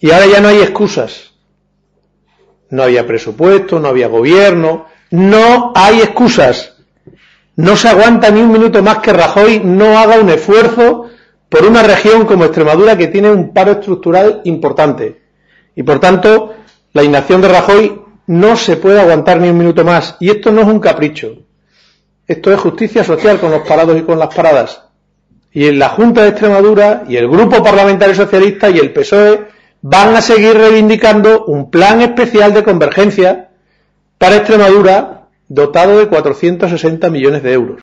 Y ahora ya no hay excusas. No había presupuesto, no había gobierno, no hay excusas. No se aguanta ni un minuto más que Rajoy no haga un esfuerzo por una región como Extremadura que tiene un paro estructural importante. Y por tanto, la inacción de Rajoy no se puede aguantar ni un minuto más. Y esto no es un capricho. Esto es justicia social con los parados y con las paradas. Y en la Junta de Extremadura y el Grupo Parlamentario Socialista y el PSOE van a seguir reivindicando un plan especial de convergencia para Extremadura dotado de 460 millones de euros.